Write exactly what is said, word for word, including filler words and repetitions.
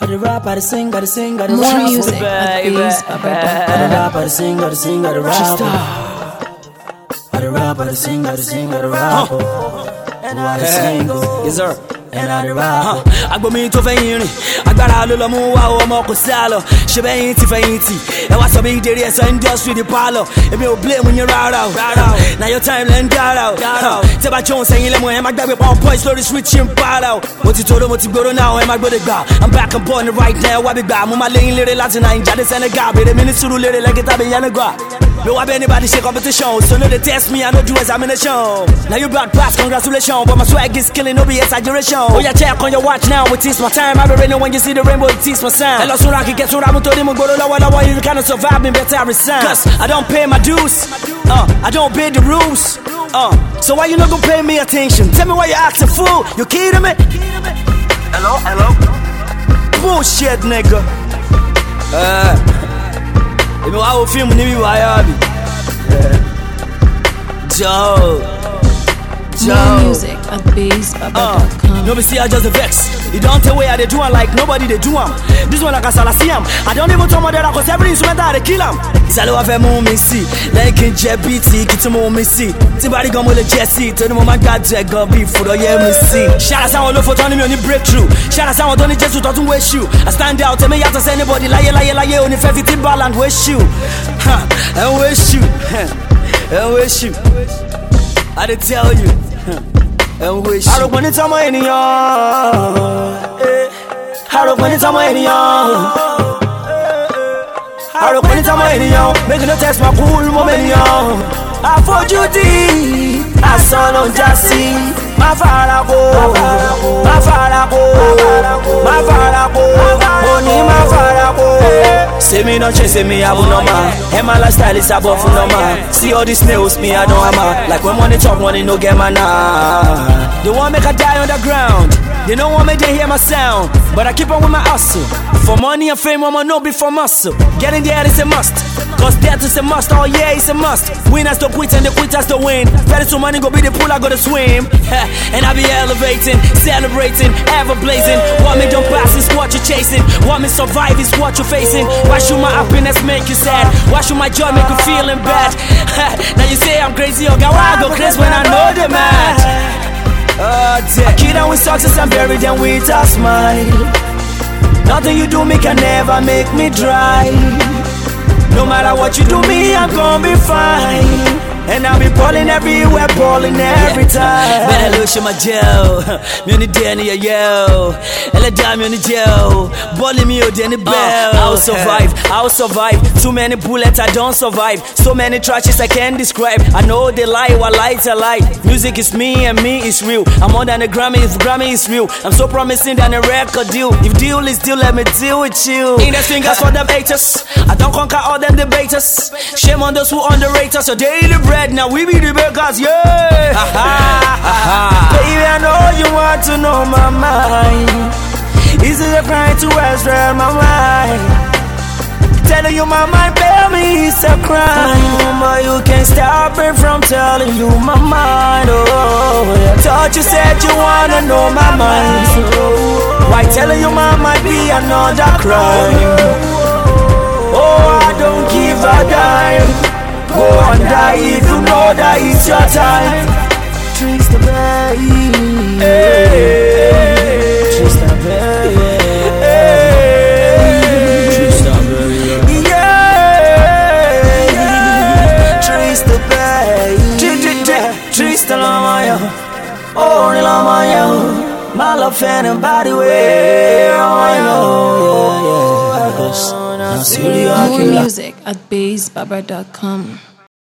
the rap, I the sing, I the sing, I the More rap. music at bees baba dot com. I the rap, I the sing, I the sing, I the rap. I the rap, I the sing, I the sing, I the rap. And I the sing, yes sir. And I the rap. Agbo mi tó fẹ́yìn rìn, agbára ló lọ mú wá ọmọ kò sá lọ. Ṣé bẹ́yìn ti fẹ́yìn tì? Ẹ wá sọ bí ìdérí ẹ̀sọ́ industry di pálọ̀. Èmi ò blame yín rárá o. Now your time lẹ́ ń dára o. Tẹ́ bá jóun sẹ́yìn lẹ́mọ̀ ẹ má gbàgbé pọ́n points lórí switch ń para o. Mo ti tóró mo ti gbóró náà ẹ má gbọ́dọ̀ gbà. I'm back and born right now wá bí gbà. Mo máa léyìn lérè láti Naija dé Senegal. Bèrè mi ní sùúrù lérè lẹ́gẹ́ tàbí yẹn gbà. No why anybody say competition, so no they test me, I don't do examination. Now you brought pass, congratulations, but my swag is killing, no be exaggeration. Oh yeah, check on your watch now, it is my time. I already know when you see the rainbow, it is my sign. Hello, so I can get to Ramu to them, go to lower, lower, you kind of survive, me better resign. Cause I don't pay my dues, uh, I don't obey the rules, uh, so why you not gonna pay me attention? Tell me why you acting fool, you kidding me? Hello, hello? Bullshit, nigga. Uh. If you want to film, you will have it. Joe. More music at bees baba dot com. No, be see, I just a vex. You don't tell where they do it like nobody they do them. This one like a salasiam. I don't even tell my dad because every instrumental they kill them. Salo have a moment, see. Like in J B T, get some more missy. Somebody come with a Jesse. Tell them, oh my God, Jack, go be for the yeah, me see. Shout out someone look for Tony, me on the breakthrough. Shout out someone Tony just to talk to waste you. I stand out, tell me, you have to say anybody, lie, lie, lie, on the fifty ball and waste you. Ha, and waste you. And waste you. I did tell you. And wish you. I don't want it to my anyone. I don't want it to my anyone. I don't want it to my anyone. Making a test my cool moment. I for duty. I saw no Jassy. My father go. My father go. My father go. Only my father go. Say me no chase me, I will no man. And my lifestyle is above no man. See all these nails, me I know I'm a. Like when money talk, money no get man. They want make a die on the ground. They don't want me to hear my sound, but I keep on with my hustle. For money and fame, I'ma no be for muscle. Getting there is a must, cause death is a must. Oh yeah, it's a must. Winners don't quit and the quitters don't win. Very soon money go be the pool, I gotta swim. And I be elevating, celebrating, ever blazing. What me don't pass is what you're chasing. What me survive is what you're facing. Why should my happiness make you sad? Why should my joy make you feeling bad? Now you say I'm crazy, oh God, why I go crazy when I know the man? Uh, I kill them with success and bury them with a smile. Nothing you do me can never make me dry. No matter what you do me, I'm gonna be fine. And I'll be balling everywhere, balling every time. Man, I lose my jail. Me on the day, and yo. Ella damn me on the jail. Balling me, oh, then the bell. I'll survive, I'll survive. Too many bullets, I don't survive. So many trashes I can't describe. I know they lie, while lies a lie. Music is me, and me is real. I'm more than a Grammy, if Grammy is real. I'm so promising than a record deal. If deal is deal, let me deal with you. In the fingers for them haters. I don't conquer all them debaters. Shame on those who underrate us. So daily bread. Now we be the bakers, yeah. Baby, I know you want to know my mind. Is it a crime to extract my mind? Telling you my mind, baby, it's a crime. But you can't stop me from telling you my mind. Oh, I thought you said you wanna know my mind. So why telling you my mind be another crime? Oh, I don't give a dime. Go and die if you know that it's your time. Trace the bay, trace the bay, trace the bay, yeah, trace the bay, trace the llama, oh the llama, my love and body way, oh yeah, yeah, yeah. More music at bees baba dot com.